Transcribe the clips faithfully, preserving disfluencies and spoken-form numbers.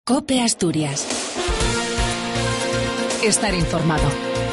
COPE Asturias. Estar informado.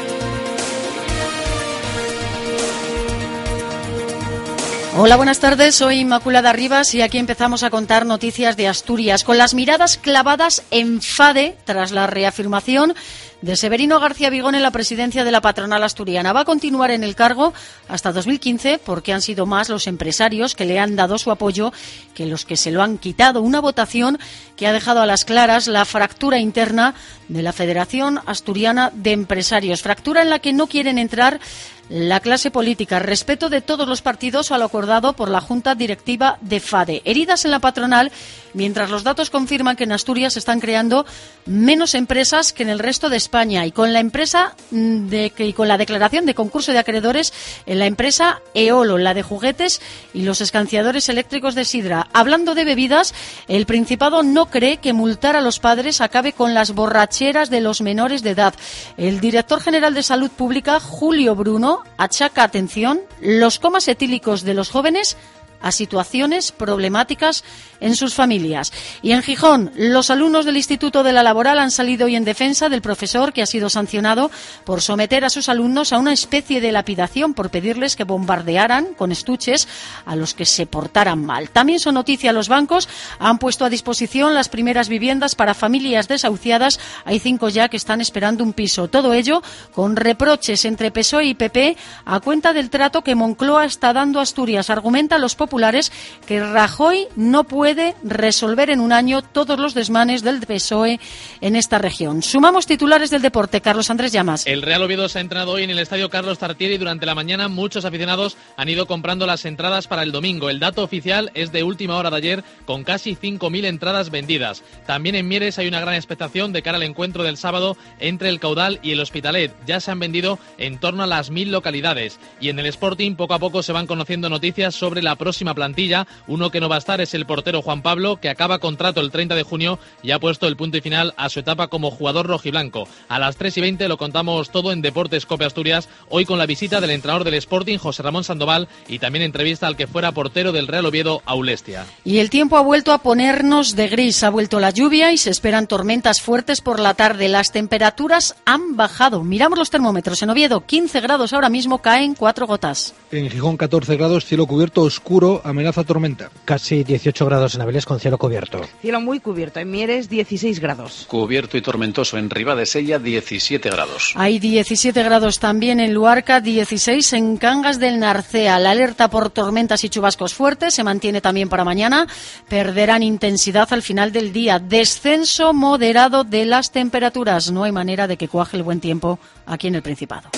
Hola, buenas tardes, soy Inmaculada Rivas y aquí empezamos a contar noticias de Asturias, con las miradas clavadas en FADE tras la reafirmación de Severino García Vigón en la presidencia de la patronal asturiana. Va a continuar en el cargo hasta dos mil quince porque han sido más los empresarios que le han dado su apoyo que los que se lo han quitado. Una votación que ha dejado a las claras la fractura interna de la Federación Asturiana de Empresarios, fractura en la que no quieren entrar la clase política, respeto de todos los partidos a lo acordado por la Junta Directiva de FADE. Heridas en la patronal, mientras los datos confirman que en Asturias se están creando menos empresas que en el resto de España, y con la empresa de, y con la declaración de concurso de acreedores en la empresa Eolo, la de juguetes y los escanciadores eléctricos de sidra. Hablando de bebidas, el Principado no cree que multar a los padres acabe con las borracheras de los menores de edad. El director general de Salud Pública, Julio Bruno, achaca, atención, los comas etílicos de los jóvenes a situaciones problemáticas en sus familias. Y en Gijón, los alumnos del Instituto de la Laboral han salido hoy en defensa del profesor que ha sido sancionado por someter a sus alumnos a una especie de lapidación por pedirles que bombardearan con estuches a los que se portaran mal. También son noticia los bancos, han puesto a disposición las primeras viviendas para familias desahuciadas. Hay cinco ya que están esperando un piso. Todo ello con reproches entre P S O E y P P a cuenta del trato que Moncloa está dando a Asturias. Argumenta los populares que Rajoy no puede resolver en un año todos los desmanes del P S O E en esta región. Sumamos titulares del deporte. Carlos Andrés Llamas. El Real Oviedo se ha entrenado hoy en el estadio Carlos Tartiere y durante la mañana muchos aficionados han ido comprando las entradas para el domingo. El dato oficial es de última hora de ayer, con casi cinco mil entradas vendidas. También en Mieres hay una gran expectación de cara al encuentro del sábado entre el Caudal y el Hospitalet. Ya se han vendido en torno a las mil localidades. Y en el Sporting poco a poco se van conociendo noticias sobre la próxima plantilla. Uno que no va a estar es el portero Juan Pablo, que acaba contrato el treinta de junio y ha puesto el punto y final a su etapa como jugador rojiblanco. A las tres y veinte lo contamos todo en Deportes COPE Asturias, hoy con la visita del entrenador del Sporting, José Ramón Sandoval, y también entrevista al que fuera portero del Real Oviedo, Aulestia. Y el tiempo ha vuelto a ponernos de gris, ha vuelto la lluvia y se esperan tormentas fuertes por la tarde. Las temperaturas han bajado. Miramos los termómetros. En Oviedo, quince grados ahora mismo, caen cuatro gotas. En Gijón, catorce grados, cielo cubierto oscuro, amenaza tormenta. Casi dieciocho grados en Avilés con cielo cubierto. Cielo muy cubierto. En Mieres, dieciséis grados. Cubierto y tormentoso en Ribadesella, diecisiete grados. Hay diecisiete grados también en Luarca, dieciséis en Cangas del Narcea. La alerta por tormentas y chubascos fuertes se mantiene también para mañana. Perderán intensidad al final del día. Descenso moderado de las temperaturas. No hay manera de que cuaje el buen tiempo aquí en el Principado.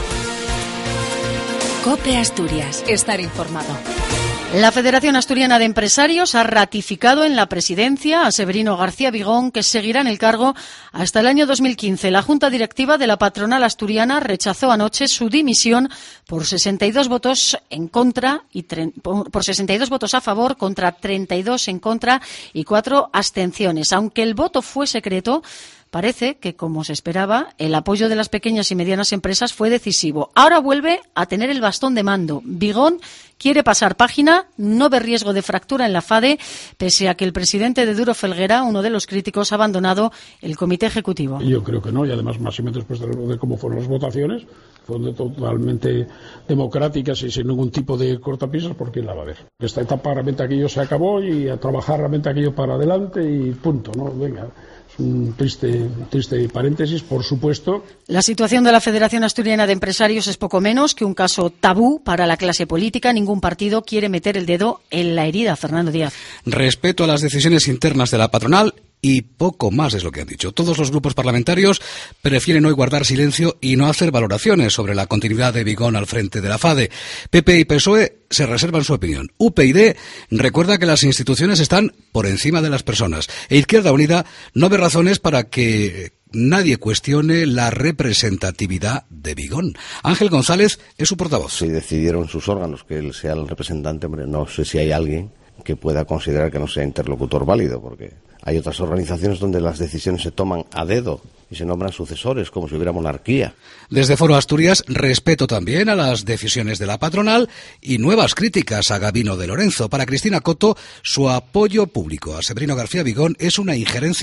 COPE Asturias. Estar informado. La Federación Asturiana de Empresarios ha ratificado en la presidencia a Severino García Vigón, que seguirá en el cargo hasta el año dos mil quince. La Junta Directiva de la patronal asturiana rechazó anoche su dimisión por sesenta y dos votos en contra y por sesenta y dos votos a favor contra treinta y dos en contra y cuatro abstenciones. Aunque el voto fue secreto, parece que, como se esperaba, el apoyo de las pequeñas y medianas empresas fue decisivo. Ahora vuelve a tener el bastón de mando. Vigón quiere pasar página, no ve riesgo de fractura en la FADE, pese a que el presidente de Duro Felguera, uno de los críticos, ha abandonado el comité ejecutivo. Yo creo que no, y además, más y menos después de cómo fueron las votaciones, fueron totalmente democráticas y sin ningún tipo de cortapisas, porque la va a ver. Esta etapa realmente aquello se acabó y a trabajar realmente aquello para adelante y punto, ¿no? Venga. Un triste, triste paréntesis, por supuesto. La situación de la Federación Asturiana de Empresarios es poco menos que un caso tabú para la clase política. Ningún partido quiere meter el dedo en la herida. Fernando Díaz. Respeto a las decisiones internas de la patronal y poco más es lo que han dicho. Todos los grupos parlamentarios prefieren hoy guardar silencio y no hacer valoraciones sobre la continuidad de Vigón al frente de la FADE. P P y P S O E se reservan su opinión. U P YD recuerda que las instituciones están por encima de las personas. E Izquierda Unida no ve razones para que nadie cuestione la representatividad de Vigón. Ángel González es su portavoz. Si decidieron sus órganos que él sea el representante, hombre, no sé si hay alguien que pueda considerar que no sea interlocutor válido, porque hay otras organizaciones donde las decisiones se toman a dedo y se nombran sucesores, como si hubiera monarquía. Desde Foro Asturias, respeto también a las decisiones de la patronal y nuevas críticas a Gabino de Lorenzo. Para Cristina Coto, su apoyo público a Severino García Vigón es una injerencia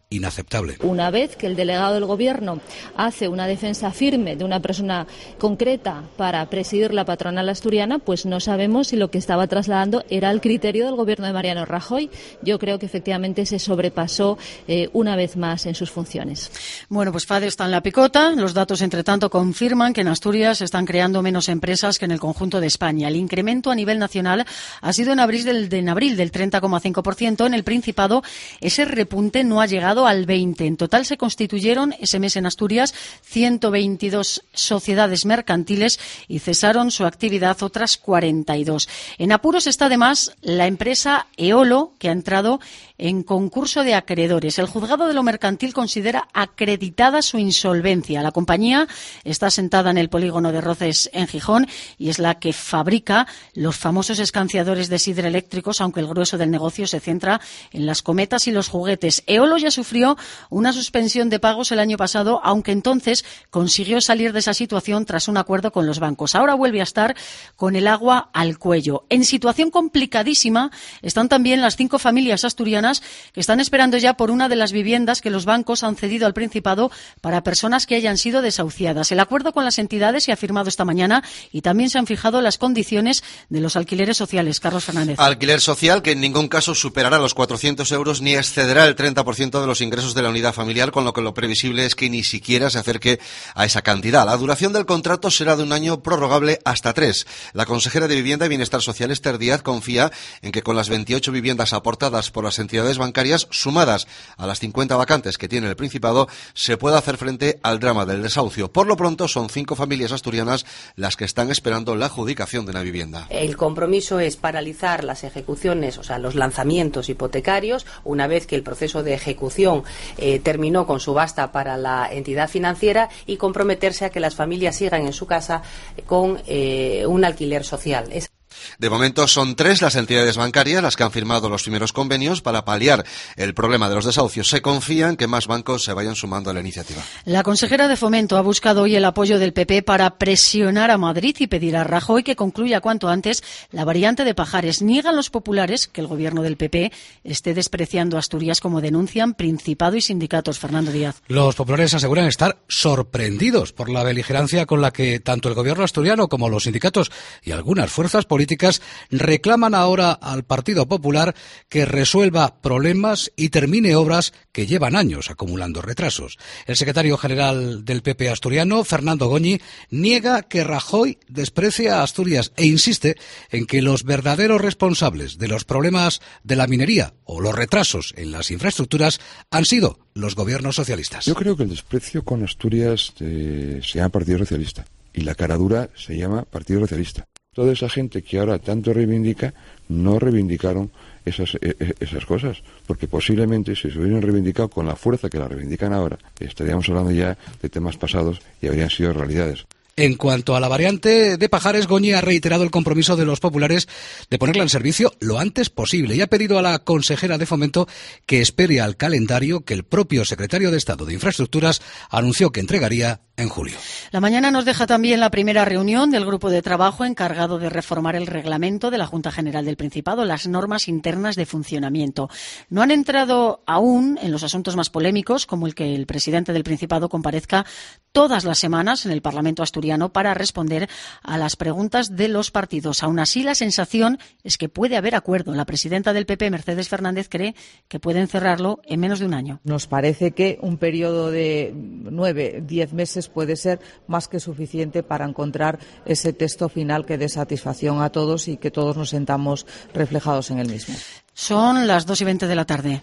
inaceptable. Una vez que el delegado del Gobierno hace una defensa firme de una persona concreta para presidir la patronal asturiana, pues no sabemos si lo que estaba trasladando era el criterio del Gobierno de Mariano Rajoy. Yo creo que efectivamente se sobrepasó eh, una vez más en sus funciones. Bueno, pues FADE está en la picota. Los datos, entre tanto, confirman que en Asturias se están creando menos empresas que en el conjunto de España. El incremento a nivel nacional ha sido en abril del, de, en abril del treinta coma cinco por ciento. En el Principado ese repunte no ha llegado al veinte por ciento. En total se constituyeron ese mes en Asturias ciento veintidós sociedades mercantiles y cesaron su actividad otras cuarenta y dos. En apuros está además la empresa Eolo, que ha entrado en concurso de acreedores. El juzgado de lo mercantil considera acreditada su insolvencia. La compañía está sentada en el polígono de Roces en Gijón y es la que fabrica los famosos escanciadores de sidra eléctricos, aunque el grueso del negocio se centra en las cometas y los juguetes. Eolo ya sufrió una suspensión de pagos el año pasado, aunque entonces consiguió salir de esa situación tras un acuerdo con los bancos. Ahora vuelve a estar con el agua al cuello. En situación complicadísima están también las cinco familias asturianas que están esperando ya por una de las viviendas que los bancos han cedido al Principado para personas que hayan sido desahuciadas. El acuerdo con las entidades se ha firmado esta mañana y también se han fijado las condiciones de los alquileres sociales. Carlos Fernández. Alquiler social que en ningún caso superará los cuatrocientos euros ni excederá el treinta por ciento de los ingresos de la unidad familiar, con lo que lo previsible es que ni siquiera se acerque a esa cantidad. La duración del contrato será de un año, prorrogable hasta tres. La consejera de Vivienda y Bienestar Social, Esther Díaz, confía en que con las veintiocho viviendas aportadas por las entidades bancarias, sumadas a las cincuenta vacantes que tiene el Principado, se pueda hacer frente al drama del desahucio. Por lo pronto, son cinco familias asturianas las que están esperando la adjudicación de una vivienda. El compromiso es paralizar las ejecuciones, o sea, los lanzamientos hipotecarios, una vez que el proceso de ejecución eh, terminó con subasta para la entidad financiera, y comprometerse a que las familias sigan en su casa con eh, un alquiler social. Es De momento son tres las entidades bancarias las que han firmado los primeros convenios para paliar el problema de los desahucios. Se confía en que más bancos se vayan sumando a la iniciativa. La consejera de Fomento ha buscado hoy el apoyo del P P para presionar a Madrid y pedir a Rajoy que concluya cuanto antes la variante de Pajares. Niegan los populares que el gobierno del P P esté despreciando a Asturias, como denuncian Principado y sindicatos. Fernando Díaz. Los populares aseguran estar sorprendidos por la beligerancia con la que tanto el gobierno asturiano como los sindicatos y algunas fuerzas políticas reclaman ahora al Partido Popular que resuelva problemas y termine obras que llevan años acumulando retrasos. El secretario general del P P asturiano, Fernando Goñi, niega que Rajoy desprecie a Asturias e insiste en que los verdaderos responsables de los problemas de la minería o los retrasos en las infraestructuras han sido los gobiernos socialistas. Yo creo que el desprecio con Asturias eh, se llama Partido Socialista y la cara dura se llama Partido Socialista. Toda esa gente que ahora tanto reivindica no reivindicaron esas, esas cosas, porque posiblemente si se hubieran reivindicado con la fuerza que la reivindican ahora, estaríamos hablando ya de temas pasados y habrían sido realidades. En cuanto a la variante de Pajares, Goñi ha reiterado el compromiso de los populares de ponerla en servicio lo antes posible y ha pedido a la consejera de Fomento que espere al calendario que el propio secretario de Estado de Infraestructuras anunció que entregaría en julio. La mañana nos deja también la primera reunión del grupo de trabajo encargado de reformar el reglamento de la Junta General del Principado, las normas internas de funcionamiento. No han entrado aún en los asuntos más polémicos, como el que el presidente del Principado comparezca todas las semanas en el Parlamento asturiano para responder a las preguntas de los partidos. Aún así, la sensación es que puede haber acuerdo. La presidenta del P P, Mercedes Fernández, cree que pueden cerrarlo en menos de un año. Nos parece que un periodo de nueve, diez meses puede ser más que suficiente para encontrar ese texto final que dé satisfacción a todos y que todos nos sentamos reflejados en el mismo. Son las dos y veinte de la tarde.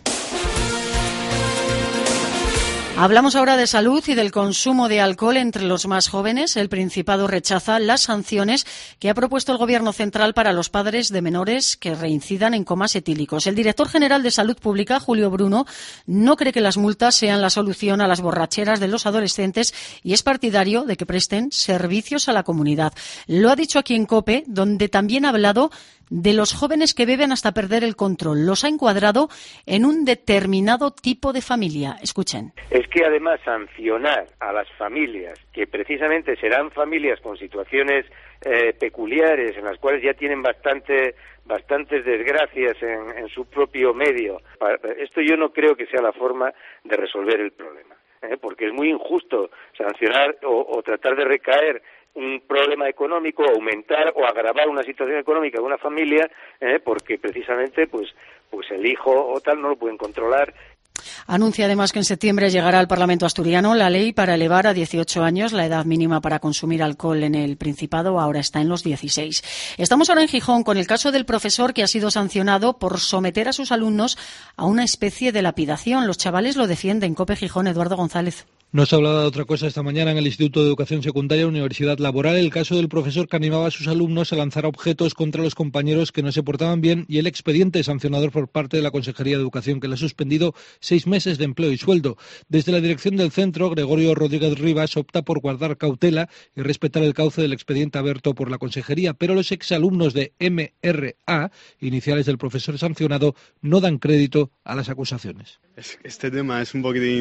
Hablamos ahora de salud y del consumo de alcohol entre los más jóvenes. El Principado rechaza las sanciones que ha propuesto el Gobierno central para los padres de menores que reincidan en comas etílicos. El director general de Salud Pública, Julio Bruno, no cree que las multas sean la solución a las borracheras de los adolescentes y es partidario de que presten servicios a la comunidad. Lo ha dicho aquí en COPE, donde también ha hablado de los jóvenes que beben hasta perder el control. Los ha encuadrado en un determinado tipo de familia. Escuchen. Es que además sancionar a las familias, que precisamente serán familias con situaciones eh, peculiares, en las cuales ya tienen bastante, bastantes desgracias en, en su propio medio, esto yo no creo que sea la forma de resolver el problema, ¿eh? Porque es muy injusto sancionar o, o tratar de recaer un problema económico, aumentar o agravar una situación económica de una familia, eh, porque precisamente pues pues el hijo o tal no lo pueden controlar. Anuncia además que en septiembre llegará al Parlamento asturiano la ley para elevar a dieciocho años la edad mínima para consumir alcohol en el Principado. Ahora está en los dieciséis. Estamos ahora en Gijón con el caso del profesor que ha sido sancionado por someter a sus alumnos a una especie de lapidación. Los chavales lo defienden. COPE Gijón, Eduardo González. No se ha hablado de otra cosa esta mañana en el Instituto de Educación Secundaria Universidad Laboral, el caso del profesor que animaba a sus alumnos a lanzar objetos contra los compañeros que no se portaban bien y el expediente sancionador por parte de la Consejería de Educación, que le ha suspendido seis meses de empleo y sueldo. Desde la dirección del centro, Gregorio Rodríguez Rivas opta por guardar cautela y respetar el cauce del expediente abierto por la Consejería, pero los exalumnos de M R A, iniciales del profesor sancionado, no dan crédito a las acusaciones. Este tema es un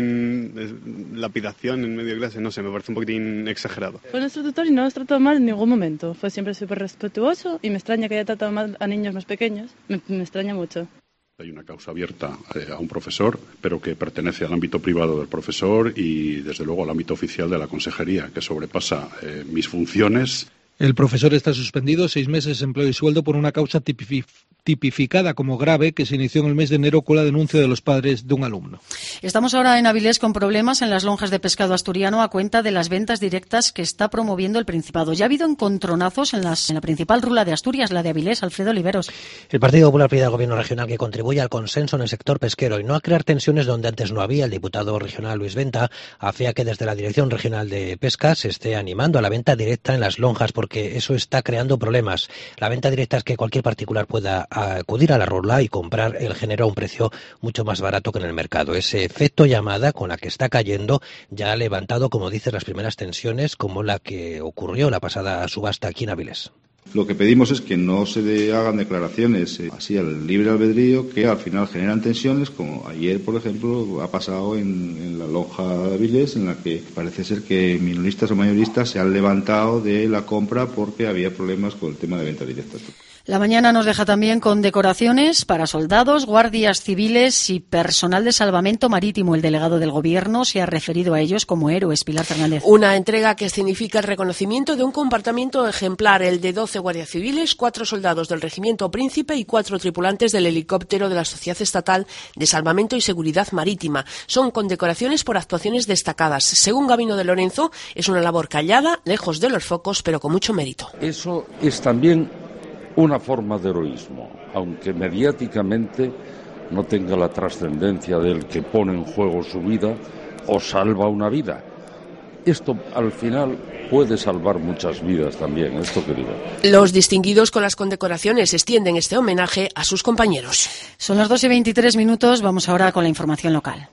poquitín lapidación en medio de clase, no sé, me parece un poquitín exagerado. Pues nuestro tutor no nos trató mal en ningún momento, fue siempre súper respetuoso y me extraña que haya tratado mal a niños más pequeños, me, me extraña mucho. Hay una causa abierta eh, a un profesor, pero que pertenece al ámbito privado del profesor y, desde luego, al ámbito oficial de la consejería, que sobrepasa eh, mis funciones. El profesor está suspendido seis meses de empleo y sueldo por una causa tipifi- tipificada como grave que se inició en el mes de enero con la denuncia de los padres de un alumno. Estamos ahora en Avilés con problemas en las lonjas de pescado asturiano a cuenta de las ventas directas que está promoviendo el Principado. Ya ha habido encontronazos en, las, en la principal rula de Asturias, la de Avilés. Alfredo Oliveros. El Partido Popular pide al Gobierno regional que contribuya al consenso en el sector pesquero y no a crear tensiones donde antes no había. El diputado regional Luis Venta afía que desde la Dirección Regional de Pesca se esté animando a la venta directa en las lonjas porque eso está creando problemas. La venta directa es que cualquier particular pueda acudir a la rula y comprar el género a un precio mucho más barato que en el mercado. Ese efecto llamada con la que está cayendo ya ha levantado, como dices, las primeras tensiones como la que ocurrió la pasada subasta aquí en Avilés. Lo que pedimos es que no se de, hagan declaraciones eh, así al libre albedrío que al final generan tensiones, como ayer, por ejemplo, ha pasado en, en la lonja de Avilés, en la que parece ser que minoristas o mayoristas se han levantado de la compra porque había problemas con el tema de venta directa. La mañana nos deja también con decoraciones para soldados, guardias civiles y personal de salvamento marítimo. El delegado del Gobierno se ha referido a ellos como héroes. Pilar Fernández. Una entrega que significa el reconocimiento de un comportamiento ejemplar, el de doce guardias civiles, cuatro soldados del Regimiento Príncipe y cuatro tripulantes del helicóptero de la Sociedad Estatal de Salvamento y Seguridad Marítima. Son condecoraciones por actuaciones destacadas. Según Gabino de Lorenzo, es una labor callada, lejos de los focos, pero con mucho mérito. Eso es también una forma de heroísmo, aunque mediáticamente no tenga la trascendencia del que pone en juego su vida o salva una vida. Esto al final puede salvar muchas vidas también, esto que digo. Los distinguidos con las condecoraciones extienden este homenaje a sus compañeros. Son las dos y veintitrés minutos, vamos ahora con la información local.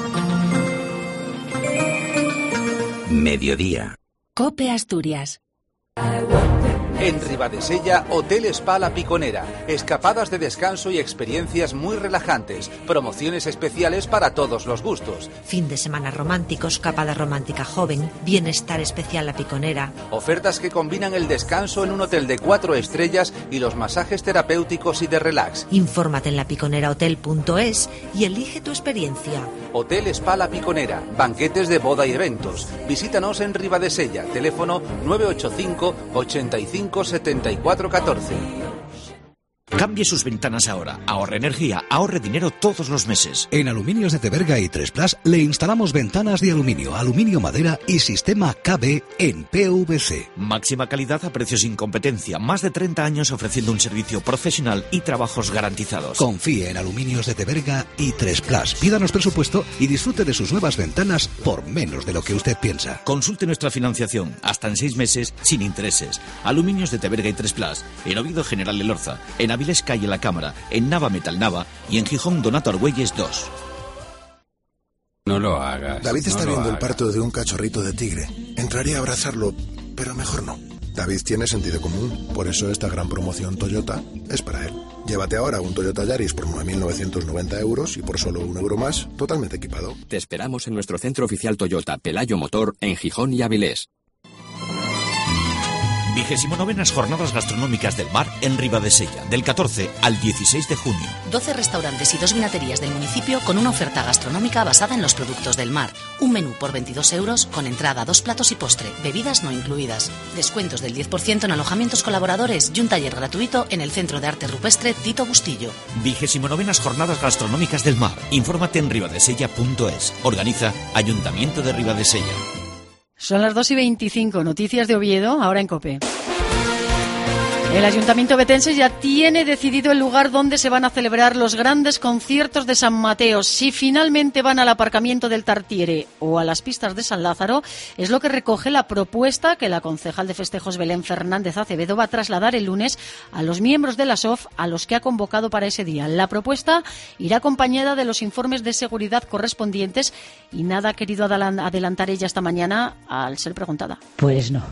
Mediodía. COPE Asturias. En Ribadesella, Hotel Spa La Piconera. Escapadas de descanso y experiencias muy relajantes. Promociones especiales para todos los gustos. Fin de semana romántico, escapada romántica joven, bienestar especial La Piconera. Ofertas que combinan el descanso en un hotel de cuatro estrellas y los masajes terapéuticos y de relax. Infórmate en lapiconerahotel punto es y elige tu experiencia. Hotel Spa La Piconera. Banquetes de boda y eventos. Visítanos en Ribadesella. Teléfono nueve ocho cinco, ochenta y cinco, setenta y cuatro catorce. Cambie sus ventanas ahora. Ahorre energía, ahorre dinero todos los meses. En Aluminios de Teberga y tres Plus le instalamos ventanas de aluminio, aluminio madera y sistema K B en P V C. Máxima calidad a precios sin competencia. Más de treinta años ofreciendo un servicio profesional y trabajos garantizados. Confíe en Aluminios de Teberga y tres Plus. Pídanos presupuesto y disfrute de sus nuevas ventanas por menos de lo que usted piensa. Consulte nuestra financiación hasta en seis meses sin intereses. Aluminios de Teberga y tres Plus. En Oviedo General Elorza. En Avilés Calle La Cámara, en Nava Metal Nava y en Gijón Donato Argüelles dos. No lo hagas. David está no viendo lo el parto de un cachorrito de tigre. Entraría a abrazarlo, pero mejor no. David tiene sentido común, por eso esta gran promoción Toyota es para él. Llévate ahora un Toyota Yaris por nueve mil novecientos noventa euros y por solo un euro más, totalmente equipado. Te esperamos en nuestro centro oficial Toyota Pelayo Motor en Gijón y Avilés. Vigésimo novenas Jornadas Gastronómicas del Mar en Ribadesella, del catorce al dieciséis de junio. doce restaurantes y dos vinaterías del municipio con una oferta gastronómica basada en los productos del mar. Un menú por veintidós euros con entrada, dos platos y postre, bebidas no incluidas. Descuentos del diez por ciento en alojamientos colaboradores y un taller gratuito en el Centro de Arte Rupestre Tito Bustillo. Vigésimo novenas Jornadas Gastronómicas del Mar. Infórmate en ribadesella punto es. Organiza Ayuntamiento de Ribadesella. Son las dos y veinticinco, noticias de Oviedo, ahora en COPE. El Ayuntamiento betense ya tiene decidido el lugar donde se van a celebrar los grandes conciertos de San Mateo. Si finalmente van al aparcamiento del Tartiere o a las pistas de San Lázaro, es lo que recoge la propuesta que la concejal de festejos Belén Fernández Acevedo va a trasladar el lunes a los miembros de la S O F a los que ha convocado para ese día. La propuesta irá acompañada de los informes de seguridad correspondientes y nada ha querido adelantar ella esta mañana al ser preguntada. Pues no.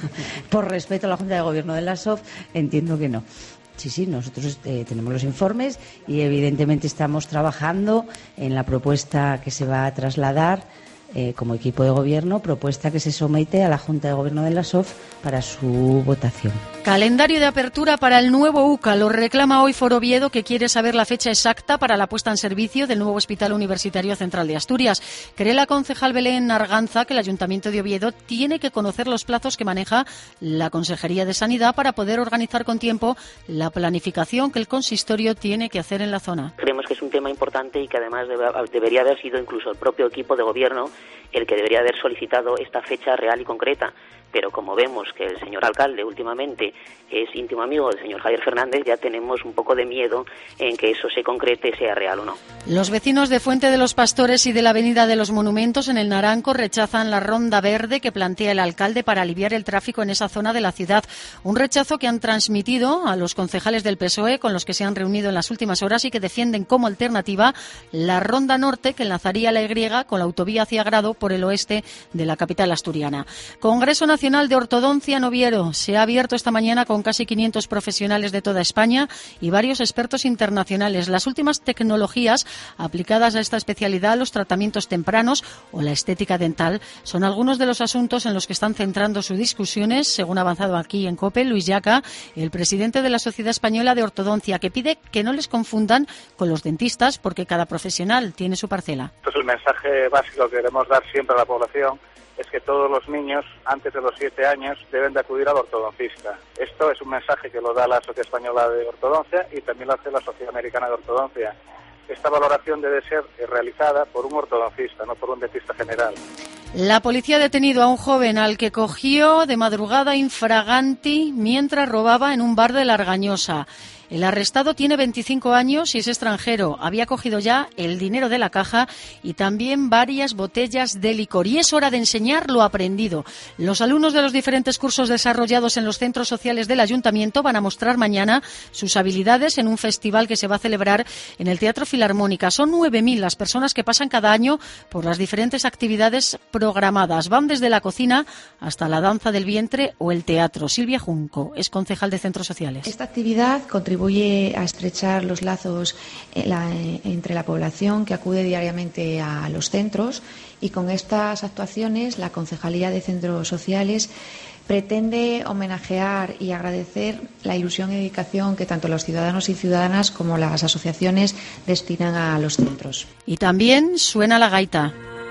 Por respeto a la Junta de Gobierno de la S O F, entiendo que no. Sí, sí, nosotros eh, tenemos los informes y evidentemente estamos trabajando en la propuesta que se va a trasladar eh, como equipo de gobierno, propuesta que se somete a la Junta de Gobierno de la S O F para su votación. Calendario de apertura para el nuevo U C A. Lo reclama hoy Foro Oviedo, que quiere saber la fecha exacta para la puesta en servicio del nuevo Hospital Universitario Central de Asturias. Cree la concejal Belén Arganza que el Ayuntamiento de Oviedo tiene que conocer los plazos que maneja la Consejería de Sanidad para poder organizar con tiempo la planificación que el consistorio tiene que hacer en la zona. Creemos que es un tema importante y que además debe, debería haber sido incluso el propio equipo de gobierno el que debería haber solicitado esta fecha real y concreta. Pero como vemos que el señor alcalde últimamente es íntimo amigo del señor Javier Fernández, ya tenemos un poco de miedo en que eso se concrete, sea real o no. Los vecinos de Fuente de los Pastores y de la Avenida de los Monumentos en el Naranco rechazan la ronda verde que plantea el alcalde para aliviar el tráfico en esa zona de la ciudad. Un rechazo que han transmitido a los concejales del P S O E con los que se han reunido en las últimas horas y que defienden como alternativa la ronda norte que enlazaría la Y con la autovía hacia Grado por el oeste de la capital asturiana. Congreso Nacional de Ortodoncia en Oviedo se ha abierto esta mañana con casi quinientos profesionales de toda España y varios expertos internacionales. Las últimas tecnologías aplicadas a esta especialidad, los tratamientos tempranos o la estética dental, son algunos de los asuntos en los que están centrando sus discusiones, según ha avanzado aquí en COPE Luis Yaca, el presidente de la Sociedad Española de Ortodoncia, que pide que no les confundan con los dentistas porque cada profesional tiene su parcela. Entonces, el mensaje básico que queremos dar siempre a la población es que todos los niños antes de los siete años deben de acudir al ortodoncista. Esto es un mensaje que lo da la Sociedad Española de Ortodoncia y también lo hace la Sociedad Americana de Ortodoncia. Esta valoración debe ser realizada por un ortodoncista, no por un dentista general. La policía ha detenido a un joven al que cogió de madrugada infraganti mientras robaba en un bar de Largañosa. El arrestado tiene veinticinco años y es extranjero. Había cogido ya el dinero de la caja y también varias botellas de licor. Y es hora de enseñar lo aprendido. Los alumnos de los diferentes cursos desarrollados en los centros sociales del Ayuntamiento van a mostrar mañana sus habilidades en un festival que se va a celebrar en el Teatro Filarmónica. Son nueve mil las personas que pasan cada año por las diferentes actividades programadas. Van desde la cocina hasta la danza del vientre o el teatro. Silvia Junco es concejal de centros sociales. Esta actividad contribuye contribuye a estrechar los lazos entre la población que acude diariamente a los centros y con estas actuaciones la Concejalía de Centros Sociales pretende homenajear y agradecer la ilusión y dedicación que tanto los ciudadanos y ciudadanas como las asociaciones destinan a los centros. Y también suena la gaita.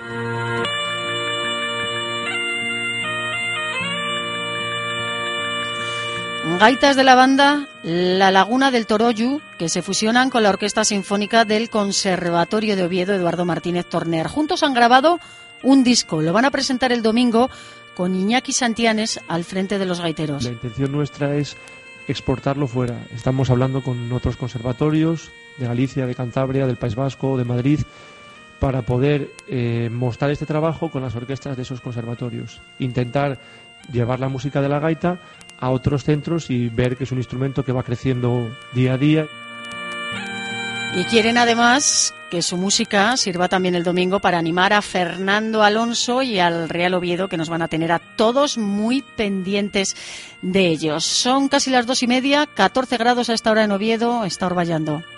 Gaitas de la banda La Laguna del Toroyu, que se fusionan con la Orquesta Sinfónica del Conservatorio de Oviedo Eduardo Martínez Torner. Juntos han grabado un disco. Lo van a presentar el domingo con Iñaki Santianes al frente de los gaiteros. La intención nuestra es exportarlo fuera. Estamos hablando con otros conservatorios de Galicia, de Cantabria, del País Vasco, de Madrid, para poder eh, mostrar este trabajo con las orquestas de esos conservatorios. Intentar llevar la música de la gaita a otros centros y ver que es un instrumento que va creciendo día a día. Y quieren además que su música sirva también el domingo para animar a Fernando Alonso y al Real Oviedo, que nos van a tener a todos muy pendientes de ellos. Son casi las dos y media, catorce grados a esta hora en Oviedo, está orvallando.